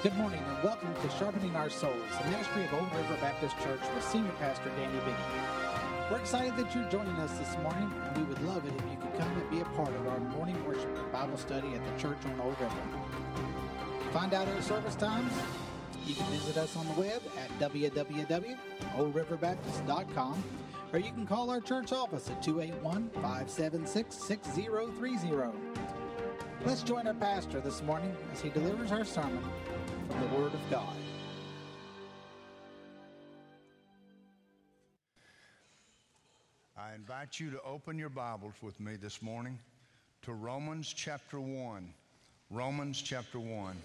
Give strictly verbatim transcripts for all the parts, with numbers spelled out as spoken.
Good morning and welcome to Sharpening Our Souls, the ministry of Old River Baptist Church with Senior Pastor Danny Biggie. We're excited that you're joining us this morning, and we would love it if you could come and be a part of our morning worship and Bible study at the church on Old River. To find out our service times, you can visit us on the web at w w w dot old river baptist dot com, or you can call our church office at two eight one, five seven six, six zero three zero. Let's join our pastor this morning as he delivers our sermon from the Word of God. I invite you to open your Bibles with me this morning to Romans chapter one. Romans chapter one.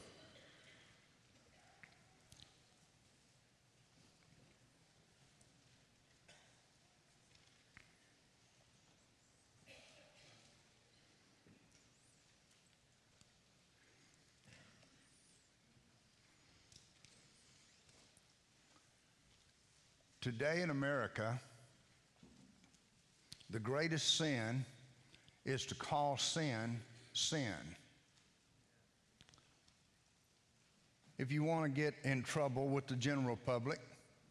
Today in America, the greatest sin is to call sin, sin. If you want to get in trouble with the general public,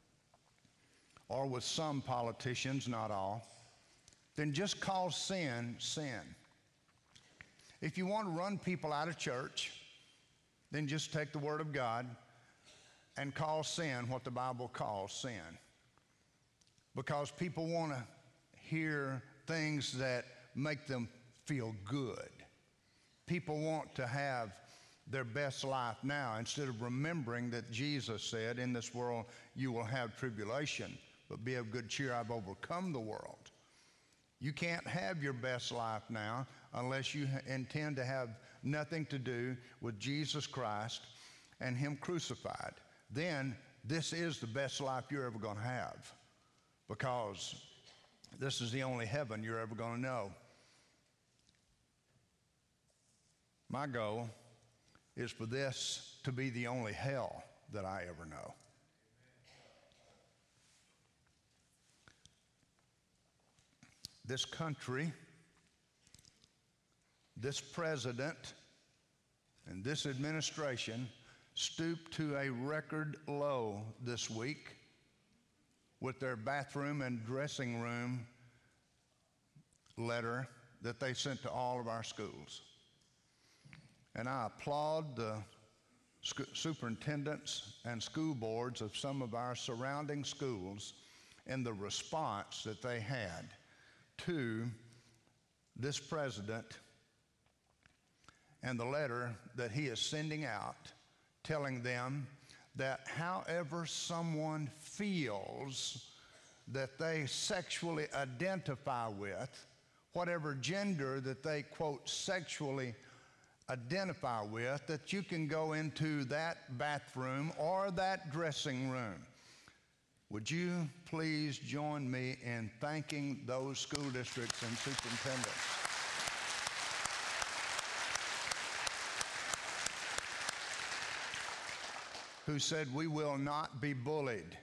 or with some politicians, not all, then just call sin, sin. If you want to run people out of church, then just take the Word of God and call sin what the Bible calls sin. Because people want to hear things that make them feel good. People want to have their best life now instead of remembering that Jesus said, in this world you will have tribulation, but be of good cheer, I've overcome the world. You can't have your best life now unless you intend to have nothing to do with Jesus Christ and Him crucified. Then this is the best life you're ever going to have, because this is the only heaven you're ever going to know. My goal is for this to be the only hell that I ever know. This country, this president, and this administration stooped to a record low this week with their bathroom and dressing room letter that they sent to all of our schools. And I applaud the sc- superintendents and school boards of some of our surrounding schools in the response that they had to this president and the letter that he is sending out, telling them that however someone feels that they sexually identify with, whatever gender that they, quote, sexually identify with, that you can go into that bathroom or that dressing room. Would you please join me in thanking those school districts and superintendents? Who said we will not be bullied.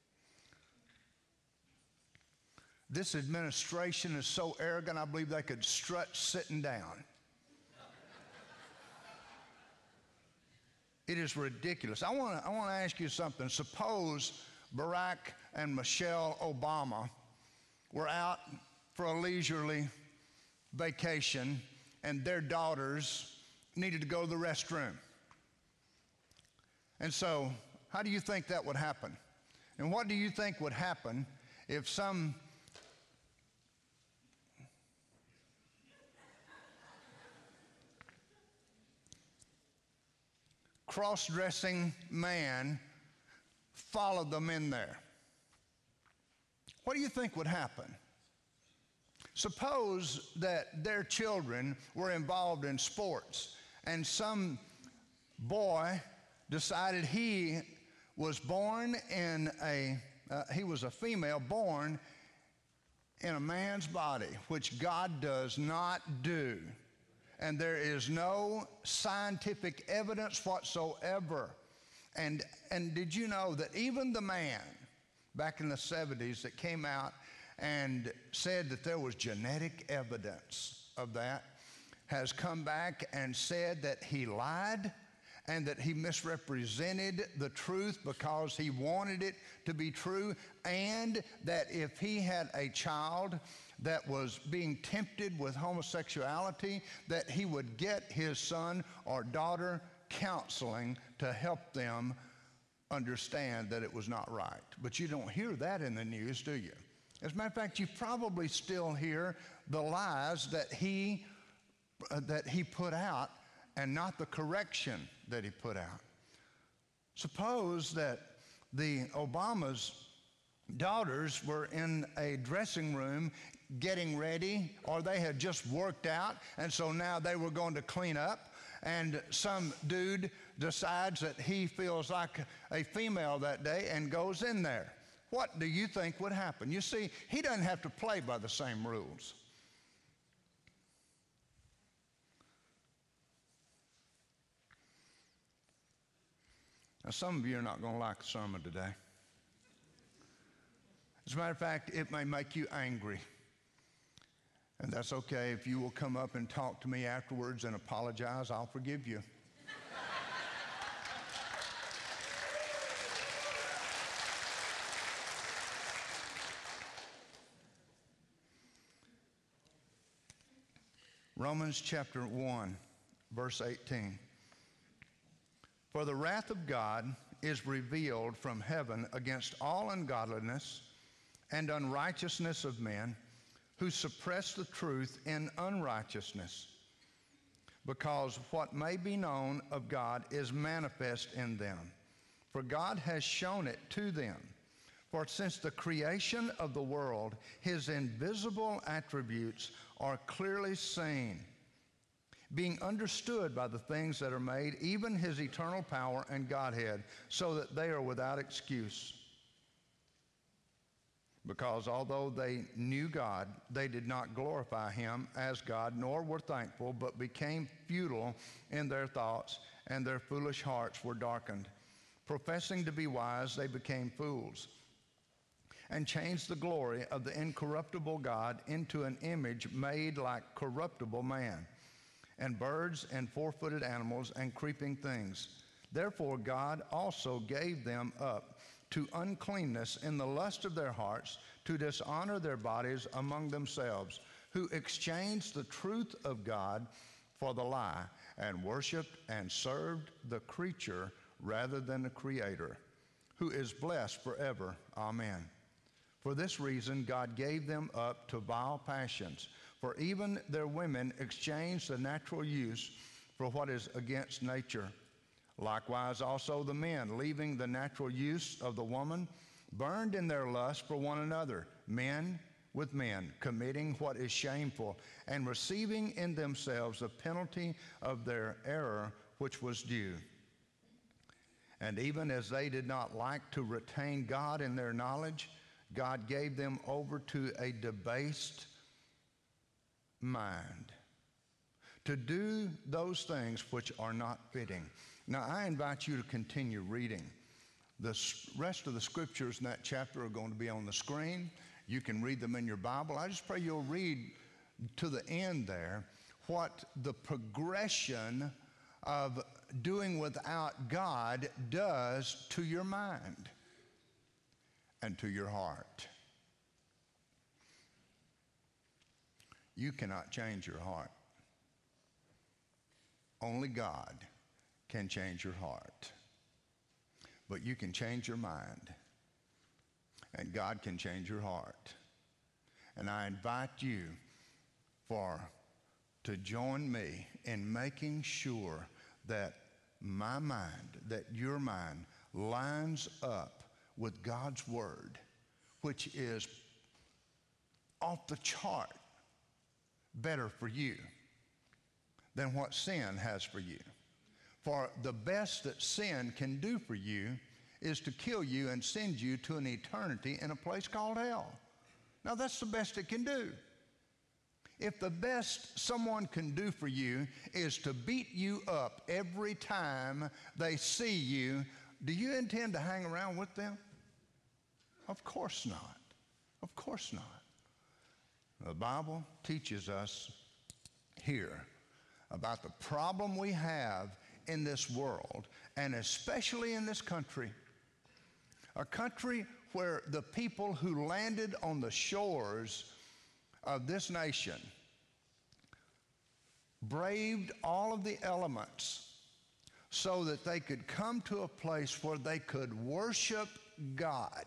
This administration is so arrogant, I believe they could strut sitting down. It is ridiculous. I want to I want to ask you something. Suppose Barack and Michelle Obama were out for a leisurely vacation and their daughters needed to go to the restroom. And so, how do you think that would happen? And what do you think would happen if some cross-dressing man followed them in there? What do you think would happen? Suppose that their children were involved in sports and some boy decided he was born in a, uh, he was a female born in a man's body, which God does not do. And there is no scientific evidence whatsoever. And, and did you know that even the man back in the seventies that came out and said that there was genetic evidence of that has come back and said that he lied and that he misrepresented the truth because he wanted it to be true, and that if he had a child that was being tempted with homosexuality, that he would get his son or daughter counseling to help them understand that it was not right. But you don't hear that in the news, do you? As a matter of fact, you probably still hear the lies that he uh, that he put out and not the correction that he put out. Suppose that the Obama's daughters were in a dressing room getting ready, or they had just worked out, and so now they were going to clean up, and some dude decides that he feels like a female that day and goes in there. What do you think would happen? You see, he doesn't have to play by the same rules. Now, some of you are not going to like the sermon today. As a matter of fact, it may make you angry. And that's okay. If you will come up and talk to me afterwards and apologize, I'll forgive you. Romans chapter one, verse eighteen. For the wrath of God is revealed from heaven against all ungodliness and unrighteousness of men who suppress the truth in unrighteousness, because what may be known of God is manifest in them. For God has shown it to them. For since the creation of the world, his invisible attributes are clearly seen, being understood by the things that are made, even his eternal power and Godhead, so that they are without excuse. Because although they knew God, they did not glorify him as God, nor were thankful, but became futile in their thoughts, and their foolish hearts were darkened. Professing to be wise, they became fools, and changed the glory of the incorruptible God into an image made like corruptible man, and birds and four-footed animals and creeping things. Therefore God also gave them up to uncleanness in the lust of their hearts, to dishonor their bodies among themselves, who exchanged the truth of God for the lie, and worshiped and served the creature rather than the Creator, who is blessed forever. Amen. For this reason God gave them up to vile passions. For even their women exchanged the natural use for what is against nature. Likewise also the men, leaving the natural use of the woman, burned in their lust for one another, men with men, committing what is shameful, and receiving in themselves the penalty of their error which was due. And even as they did not like to retain God in their knowledge, God gave them over to a debased mind, to do those things which are not fitting. Now, I invite you to continue reading. The rest of the scriptures in that chapter are going to be on the screen. You can read them in your Bible. I just pray you'll read to the end there what the progression of doing without God does to your mind and to your heart. You cannot change your heart. Only God can change your heart. But you can change your mind, and God can change your heart. And I invite you for to join me in making sure that my mind, that your mind lines up with God's word, which is off the chart better for you than what sin has for you. For the best that sin can do for you is to kill you and send you to an eternity in a place called hell. Now that's the best it can do. If the best someone can do for you is to beat you up every time they see you, do you intend to hang around with them? Of course not. Of course not. The Bible teaches us here about the problem we have in this world, and especially in this country, a country where the people who landed on the shores of this nation braved all of the elements so that they could come to a place where they could worship God,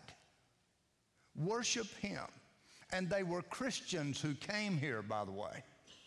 worship Him. And they were Christians who came here, by the way.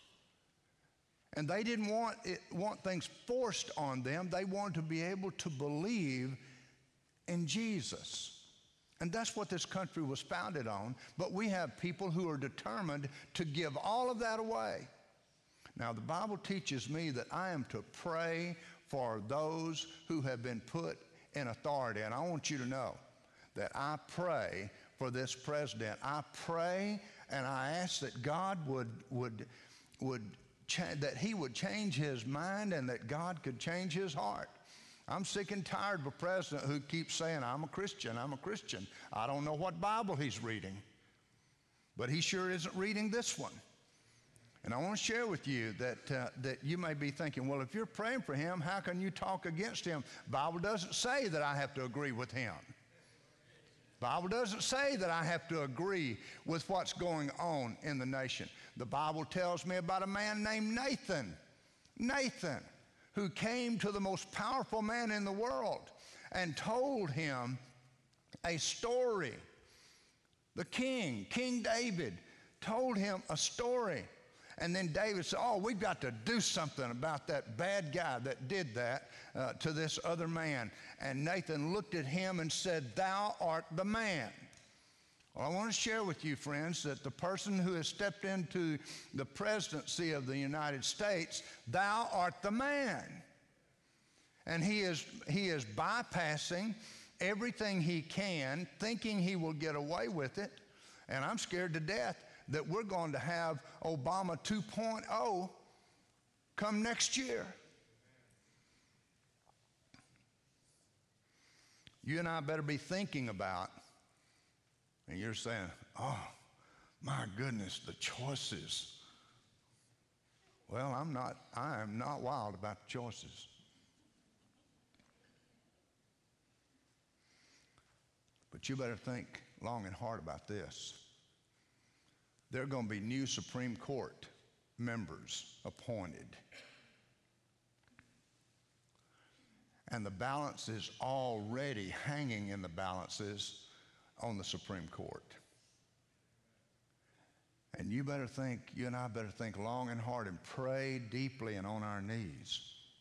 And they didn't want it, want things forced on them. They wanted to be able to believe in Jesus. And that's what this country was founded on. But we have people who are determined to give all of that away. Now, the Bible teaches me that I am to pray for those who have been put in authority. And I want you to know that I pray for this president. I pray and I ask that God would, would, would cha- that he would change his mind and that God could change his heart. I'm sick and tired of a president who keeps saying, I'm a Christian, I'm a Christian. I don't know what Bible he's reading, but he sure isn't reading this one. And I want to share with you that, uh, that you may be thinking, well, if you're praying for him, how can you talk against him? The Bible doesn't say that I have to agree with him. The Bible doesn't say that I have to agree with what's going on in the nation. The Bible tells me about a man named Nathan. Nathan, who came to the most powerful man in the world and told him a story. The king, King David, told him a story. And then David said, oh, we've got to do something about that bad guy that did that uh, to this other man. And Nathan looked at him and said, thou art the man. Well, I want to share with you, friends, that the person who has stepped into the presidency of the United States, thou art the man. And he is, he is bypassing everything he can, thinking he will get away with it. And I'm scared to death that we're going to have Obama two point oh come next year. You and I better be thinking about, and you're saying, oh, my goodness, the choices. Well, I'm not, I am not wild about the choices. But you better think long and hard about this. There are going to be new Supreme Court members appointed. And the balance is already hanging in the balances on the Supreme Court. And you better think, you and I better think long and hard and pray deeply and on our knees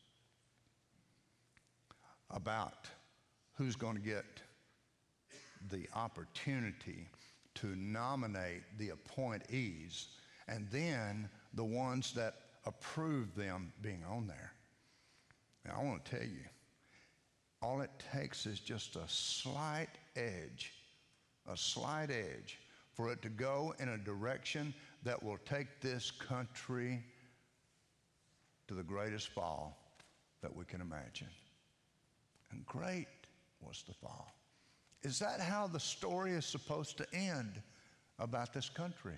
about who's going to get the opportunity to nominate the appointees, and then the ones that approve them being on there. Now, I want to tell you, all it takes is just a slight edge, a slight edge for it to go in a direction that will take this country to the greatest fall that we can imagine. And great was the fall. Is that how the story is supposed to end about this country?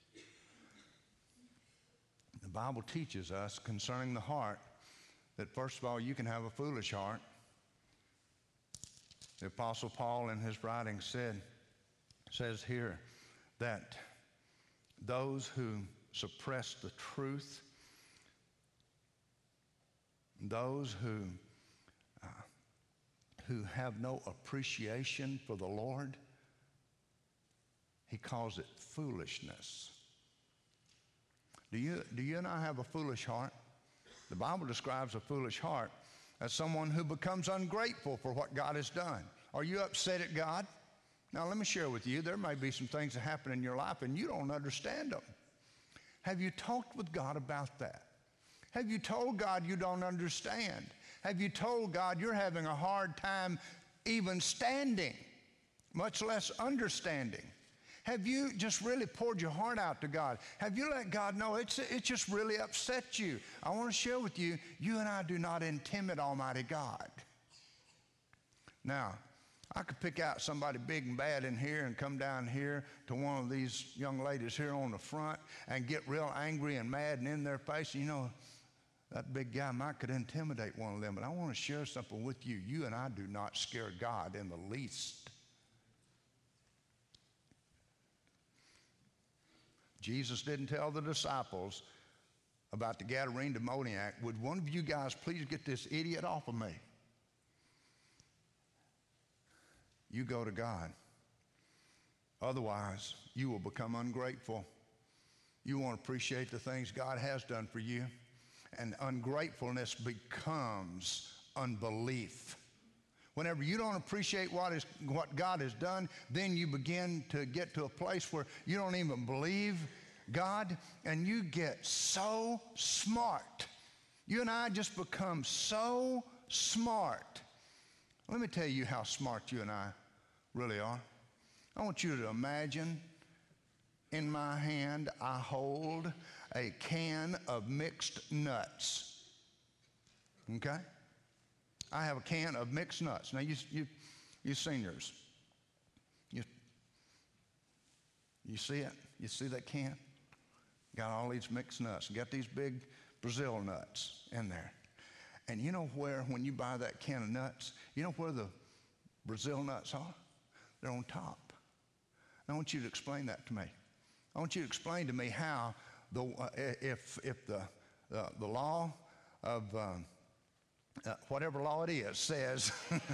The Bible teaches us concerning the heart that, first of all, you can have a foolish heart. The Apostle Paul in his writing said, says here that those who suppress the truth, those who uh, who have no appreciation for the Lord, he calls it foolishness. Do you, do you and I have a foolish heart? The Bible describes a foolish heart as someone who becomes ungrateful for what God has done. Are you upset at God? Now, let me share with you, there may be some things that happen in your life and you don't understand them. Have you talked with God about that? Have you told God you don't understand? Have you told God you're having a hard time even standing, much less understanding? Have you just really poured your heart out to God? Have you let God know it's, it just really upset you? I want to share with you, you and I do not intimidate Almighty God. Now, I could pick out somebody big and bad in here and come down here to one of these young ladies here on the front and get real angry and mad and in their face. You know, That big guy might could intimidate one of them, but I want to share something with you. You and I do not scare God in the least. Jesus didn't tell the disciples about the Gadarene demoniac, would one of you guys please get this idiot off of me? You go to God. Otherwise, you will become ungrateful. You won't appreciate the things God has done for you. And ungratefulness becomes unbelief. Whenever you don't appreciate what is what God has done, then you begin to get to a place where you don't even believe God, and you get so smart. You and I just become so smart. Let me tell you how smart you and I really are. I want you to imagine in my hand I hold a can of mixed nuts. Okay? I have a can of mixed nuts. Now you you you seniors, you you see it? You see that can? Got all these mixed nuts. Got these big Brazil nuts in there. And you know where, when you buy that can of nuts, you know where the Brazil nuts are? They're on top. I want you to explain that to me. I want you to explain to me how the uh, if if the uh, the law of um, uh, whatever law it is says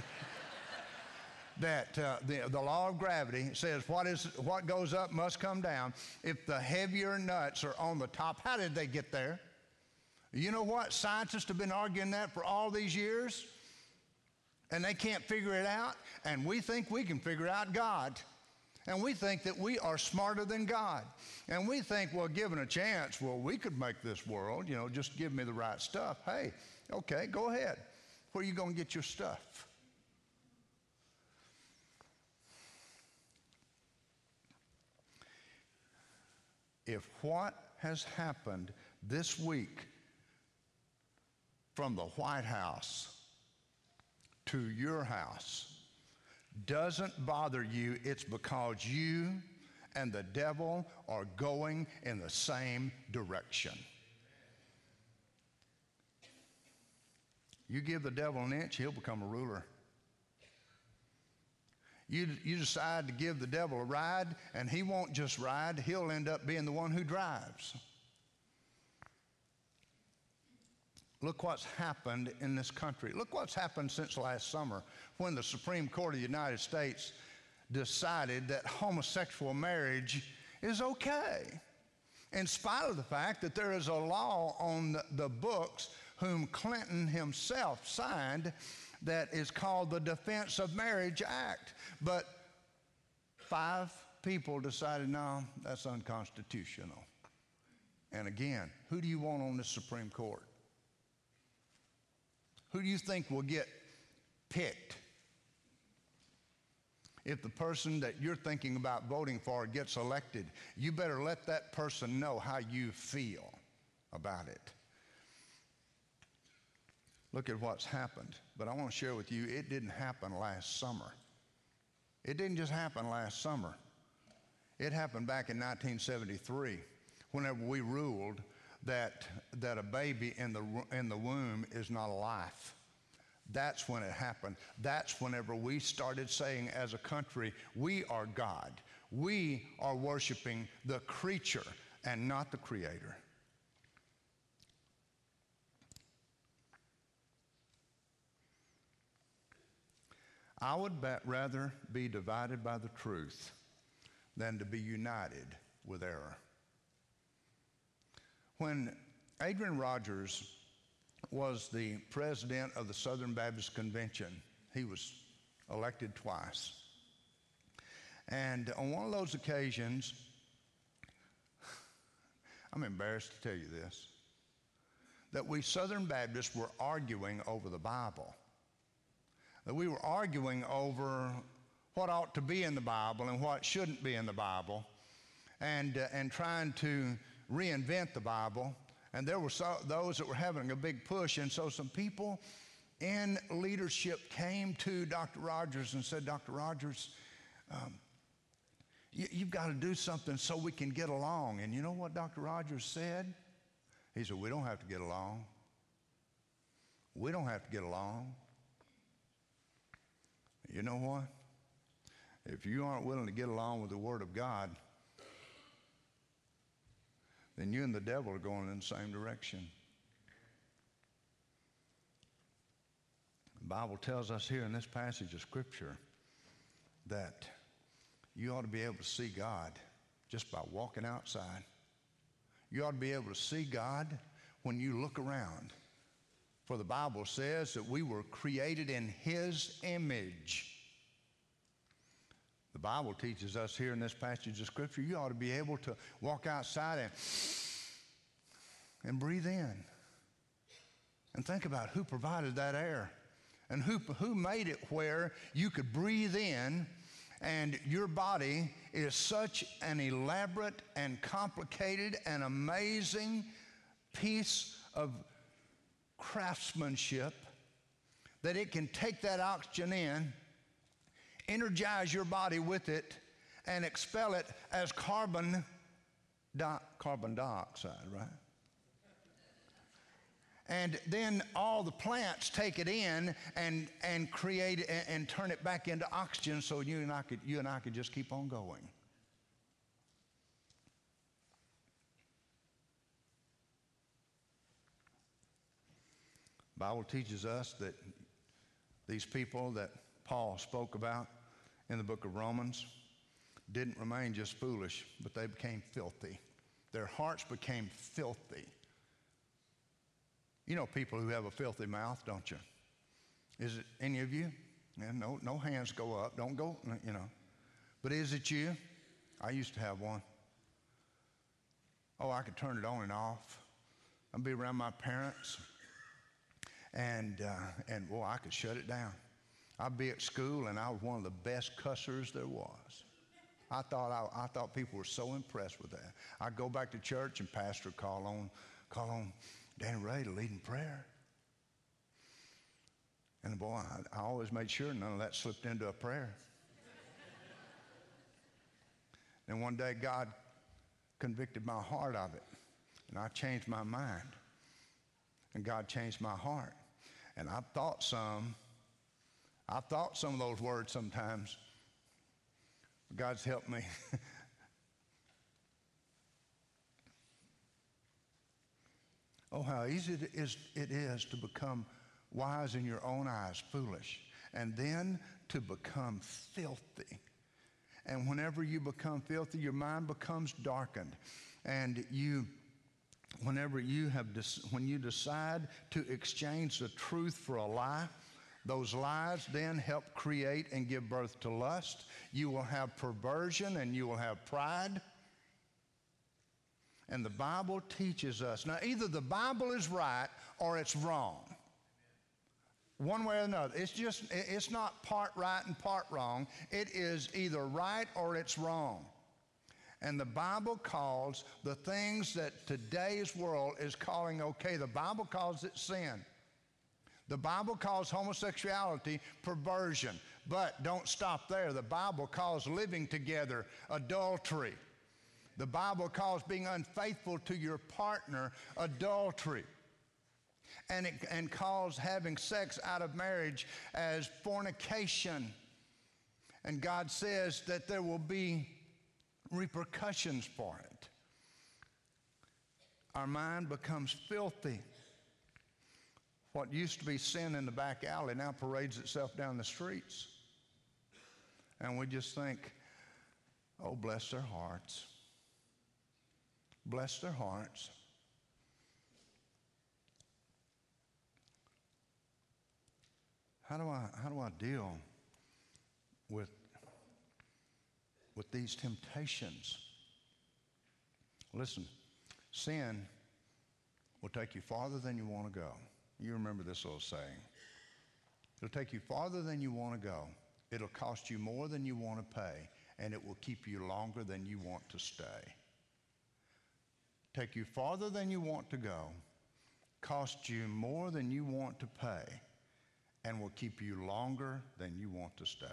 that uh, the the law of gravity says what is what goes up must come down. If the heavier nuts are on the top, how did they get there? You know what? Scientists have been arguing that for all these years, and they can't figure it out. And we think we can figure out God. And we think that we are smarter than God. And we think, well, given a chance, well, we could make this world, you know, just give me the right stuff. Hey, okay, go ahead. Where are you going to get your stuff? If what has happened this week from the White House to your house doesn't bother you, it's because you and the devil are going in the same direction. You give the devil an inch, he'll become a ruler. You, you decide to give the devil a ride, and he won't just ride, he'll end up being the one who drives. Look what's happened in this country. Look what's happened since last summer when the Supreme Court of the United States decided that homosexual marriage is okay, in spite of the fact that there is a law on the, the books whom Clinton himself signed that is called the Defense of Marriage Act. But five people decided, no, that's unconstitutional. And again, who do you want on the Supreme Court? Who do you think will get picked if the person that you're thinking about voting for gets elected? You better let that person know how you feel about it. Look at what's happened. But I want to share with you, it didn't happen last summer. It didn't just happen last summer. It happened back in nineteen seventy-three, whenever we ruled that that a baby in the in the womb is not a life. That's when it happened. That's whenever we started saying as a country, we are God. We are worshiping the creature and not the creator. I would bet rather be divided by the truth than to be united with error. When Adrian Rogers was the president of the Southern Baptist Convention, he was elected twice. And on one of those occasions, I'm embarrassed to tell you this, that we Southern Baptists were arguing over the Bible. That we were arguing over what ought to be in the Bible and what shouldn't be in the Bible, and, uh, and trying to reinvent the Bible. And there were so, those that were having a big push, and so some people in leadership came to Doctor Rogers and said, Doctor Rogers, um, you, you've got to do something so we can get along. And you know what Doctor Rogers said? He said, we don't have to get along. We don't have to get along. You know what? If you aren't willing to get along with the Word of God, then you and the devil are going in the same direction. The Bible tells us here in this passage of Scripture that you ought to be able to see God just by walking outside. You ought to be able to see God when you look around. For the Bible says that we were created in His image. The Bible teaches us here in this passage of Scripture, you ought to be able to walk outside and, and breathe in. And think about who provided that air and who, who made it where you could breathe in, and your body is such an elaborate and complicated and amazing piece of craftsmanship that it can take that oxygen in, energize your body with it, and expel it as carbon di- carbon dioxide, right? And then all the plants take it in and and create and, and turn it back into oxygen, so you and I could you and I could just keep on going. The Bible teaches us that these people that Paul spoke about in the book of Romans didn't remain just foolish, but they became filthy. Their hearts became filthy. You know people who have a filthy mouth, don't you? Is it any of you? Yeah, no, no hands go up. Don't go, you know. But is it you? I used to have one. Oh, I could turn it on and off. I'd be around my parents, and uh, and well, I could shut it down. I'd be at school, and I was one of the best cussers there was. I thought I, I thought people were so impressed with that. I'd go back to church, and pastor would call on call on Danny Ray to lead in prayer. And boy, I, I always made sure none of that slipped into a prayer. And one day, God convicted my heart of it, and I changed my mind, and God changed my heart. And I thought some, I thought some of those words sometimes. God's helped me. Oh, how easy it is, it is to become wise in your own eyes, foolish, and then to become filthy. And whenever you become filthy, your mind becomes darkened. And you, whenever you have, when you decide to exchange the truth for a lie, those lies then help create and give birth to lust. You will have perversion and you will have pride. And the Bible teaches us. Now, either the Bible is right or it's wrong. One way or another. It's just, it's not part right and part wrong. It is either right or it's wrong. And the Bible calls the things that today's world is calling okay, the Bible calls it sin. The Bible calls homosexuality perversion. But don't stop there. The Bible calls living together adultery. The Bible calls being unfaithful to your partner adultery. And it and calls having sex out of marriage as fornication. And God says that there will be repercussions for it. Our mind becomes filthy. What used to be sin in the back alley now parades itself down the streets. And we just think, oh, bless their hearts. Bless their hearts. How do I how do I deal with with these temptations? Listen, sin will take you farther than you want to go. You remember this little saying. It'll take you farther than you want to go. It'll cost you more than you want to pay, and it will keep you longer than you want to stay. Take you farther than you want to go, cost you more than you want to pay, and will keep you longer than you want to stay.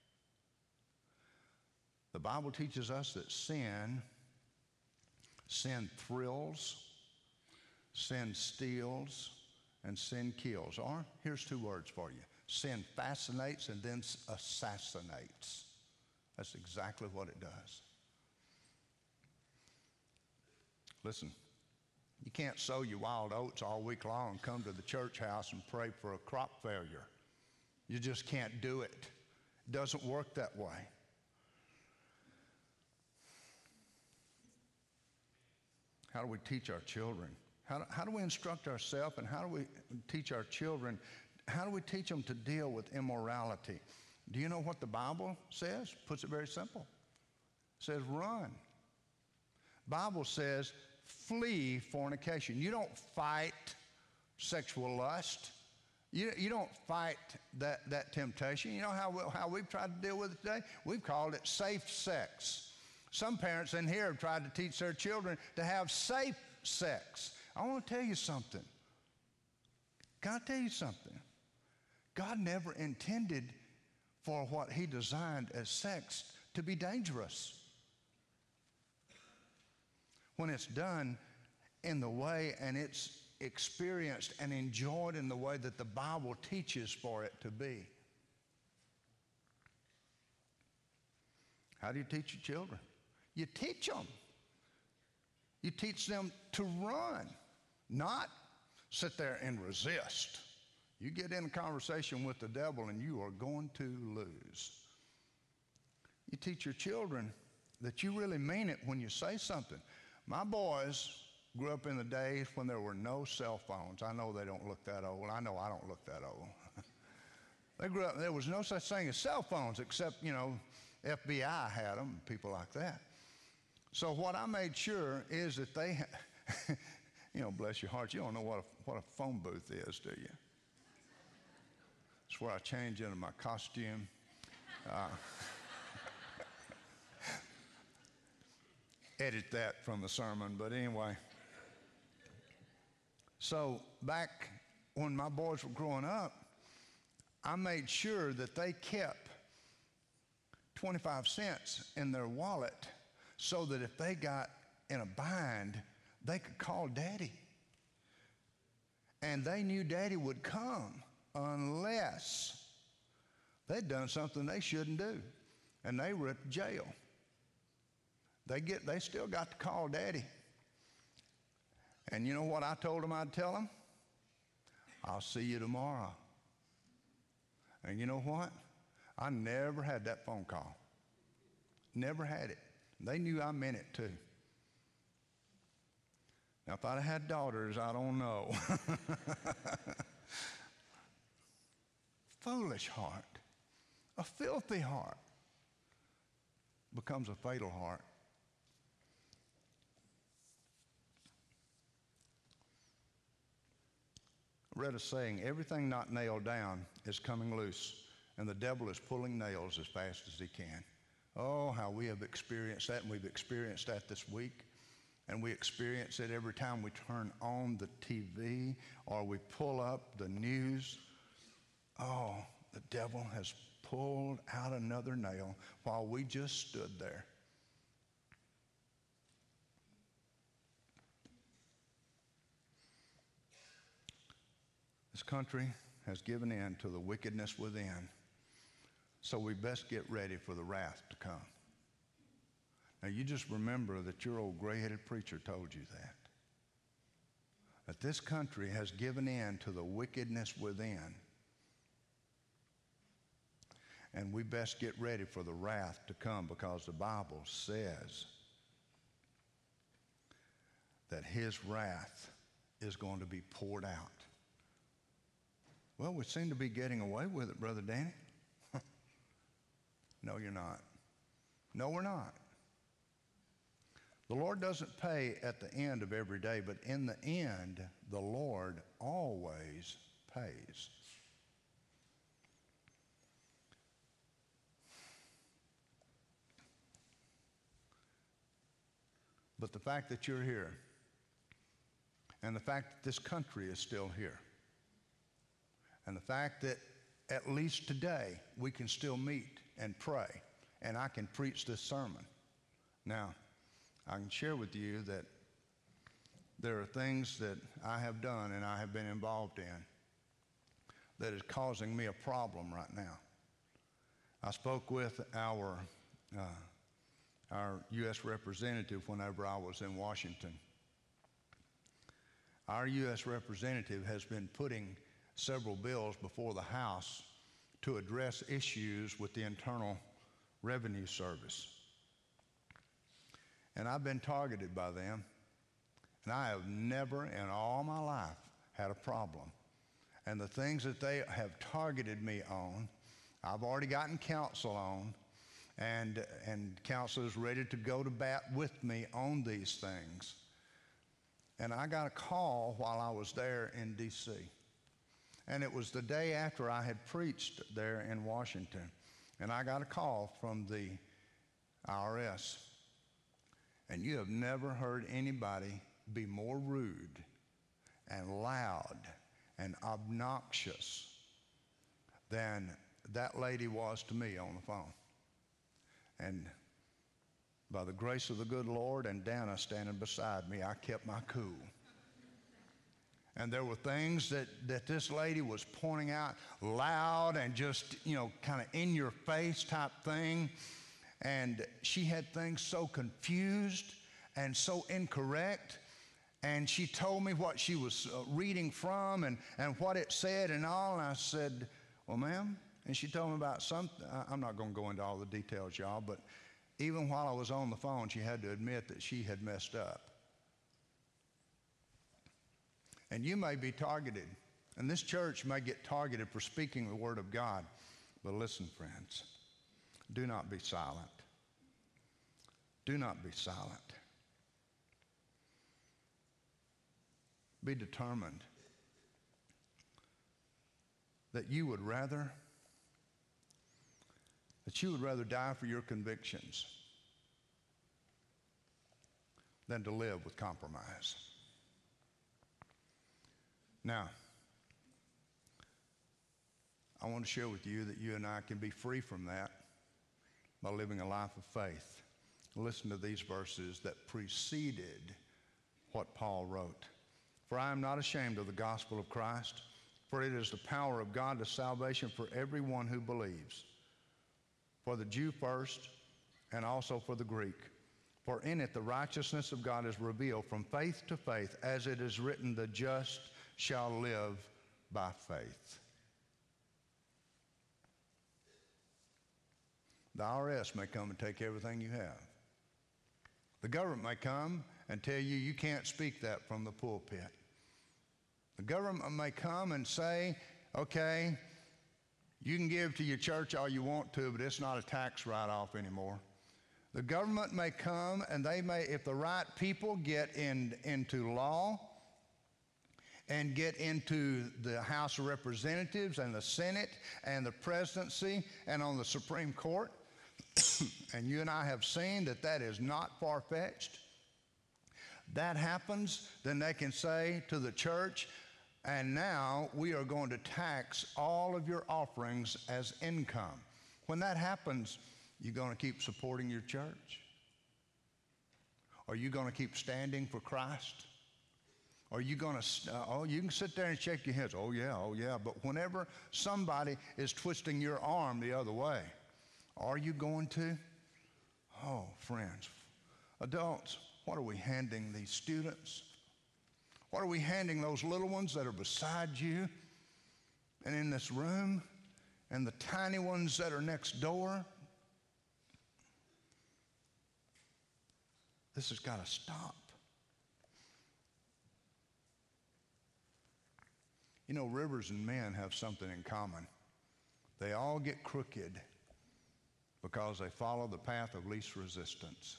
The Bible teaches us that sin, sin thrills, sin steals, and sin kills. Or here's two words for you. Sin fascinates and then assassinates. That's exactly what it does. Listen, you can't sow your wild oats all week long and come to the church house and pray for a crop failure. You just can't do it. It doesn't work that way. How do we teach our children? How do, how do we instruct ourselves, and how do we teach our children? How do we teach them to deal with immorality? Do you know what the Bible says? Puts it very simple. It says run. Bible says flee fornication. You don't fight sexual lust. You, you don't fight that, that temptation. You know how, we, how we've tried to deal with it today? We've called it safe sex. Some parents in here have tried to teach their children to have safe sex. I want to tell you something. Can I tell you something? God never intended for what he designed as sex to be dangerous. When it's done in the way and it's experienced and enjoyed in the way that the Bible teaches for it to be. How do you teach your children? You teach them. You teach them to run, not sit there and resist. You get in a conversation with the devil and you are going to lose. You teach your children that you really mean it when you say something. My boys grew up in the days when there were no cell phones. I know they don't look that old. I know I don't look that old. They grew up, there was no such thing as cell phones except, you know, F B I had them, people like that. So what I made sure is that they, ha- you know, bless your heart, you don't know what a, what a phone booth is, do you? It's where I change into my costume. Uh, edit that from the sermon, but anyway. So back when my boys were growing up, I made sure that they kept twenty-five cents in their wallet so that if they got in a bind, they could call Daddy. And they knew Daddy would come unless they'd done something they shouldn't do, and they were at jail. They get, they still got to call Daddy. And you know what I told them I'd tell them? I'll see you tomorrow. And you know what? I never had that phone call. Never had it. They knew I meant it too. Now, if I'd have had daughters, I don't know. Foolish heart, a filthy heart, becomes a fatal heart. I read a saying, everything not nailed down is coming loose, and the devil is pulling nails as fast as he can. Oh, how we have experienced that, and we've experienced that this week. And we experience it every time we turn on the T V or we pull up the news. Oh, the devil has pulled out another nail while we just stood there. This country has given in to the wickedness within, so we best get ready for the wrath to come. Now, you just remember that your old gray-headed preacher told you that. That this country has given in to the wickedness within, and we best get ready for the wrath to come, because the Bible says that his wrath is going to be poured out. Well, we seem to be getting away with it, Brother Danny. No, you're not. No, we're not. The Lord doesn't pay at the end of every day, but in the end, the Lord always pays. But the fact that you're here, and the fact that this country is still here, and the fact that at least today we can still meet and pray, and I can preach this sermon. Now, I can share with you that there are things that I have done and I have been involved in that is causing me a problem right now. I spoke with our, uh, our U S representative whenever I was in Washington. Our U S representative has been putting several bills before the House to address issues with the Internal Revenue Service. And I've been targeted by them, and I have never in all my life had a problem. And the things that they have targeted me on, I've already gotten counsel on, and, and counsel is ready to go to bat with me on these things. And I got a call while I was there in D C And it was the day after I had preached there in Washington. And I got a call from the I R S. And you have never heard anybody be more rude and loud and obnoxious than that lady was to me on the phone. And by the grace of the good Lord and Dana standing beside me, I kept my cool. And there were things that, that this lady was pointing out loud and just, you know, kind of in your face type thing. And she had things so confused and so incorrect. And she told me what she was uh, reading from and, and what it said and all. And I said, well, ma'am. And she told me about something. I'm not going to go into all the details, y'all, but even while I was on the phone, she had to admit that she had messed up. And you may be targeted, and this church may get targeted for speaking the word of God. But listen, friends, do not be silent. Do not be silent. Be determined that you would rather that you would rather die for your convictions than to live with compromise. Now, I want to share with you that you and I can be free from that by living a life of faith. Listen to these verses that preceded what Paul wrote. For I am not ashamed of the gospel of Christ, for it is the power of God to salvation for everyone who believes, for the Jew first, and also for the Greek. For in it the righteousness of God is revealed from faith to faith, as it is written, the just shall live by faith. The I R S may come and take everything you have. The government may come and tell you you can't speak that from the pulpit. The government may come and say, okay, you can give to your church all you want to, but it's not a tax write-off anymore. The government may come and they may, if the right people get in, into law and get into the House of Representatives and the Senate and the presidency and on the Supreme Court, and you and I have seen that that is not far-fetched, that happens, then they can say to the church, and now we are going to tax all of your offerings as income. When that happens, you going to keep supporting your church? Are you going to keep standing for Christ? Are you going to, uh, oh, you can sit there and shake your heads. Oh, yeah, oh, yeah. But whenever somebody is twisting your arm the other way, are you going to? Oh, friends, adults, what are we handing these students? What are we handing those little ones that are beside you and in this room and the tiny ones that are next door? This has got to stop. You know, rivers and men have something in common. They all get crooked because they follow the path of least resistance.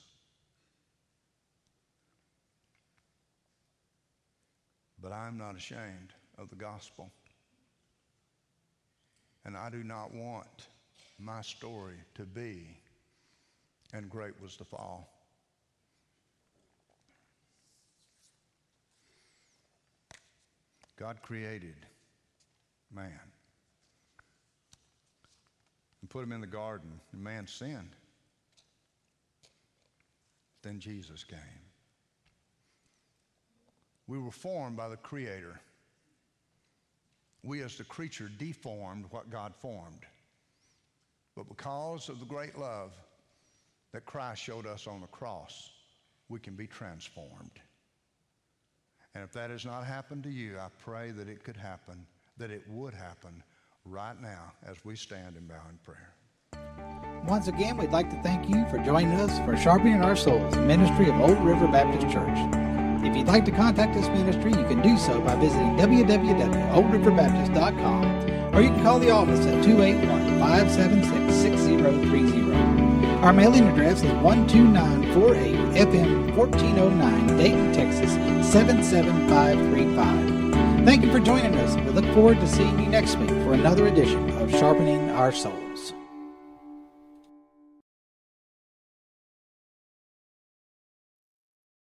But I'm not ashamed of the gospel. And I do not want my story to be, and great was the fall. God created man and put him in the garden, and man sinned. Then Jesus came. We were formed by the Creator. We as the creature deformed what God formed. But because of the great love that Christ showed us on the cross, we can be transformed. And if that has not happened to you, I pray that it could happen, that it would happen right now as we stand and bow in prayer. Once again, we'd like to thank you for joining us for Sharpening Our Souls, a ministry of Old River Baptist Church. If you'd like to contact this ministry, you can do so by visiting w w w dot old river baptist dot com, or you can call the office at two eight one, five seven six, six zero three zero. Our mailing address is one two nine four eight F M fourteen oh nine, Dayton, Texas, seven seven five three five. Thank you for joining us. We look forward to seeing you next week for another edition of Sharpening Our Souls.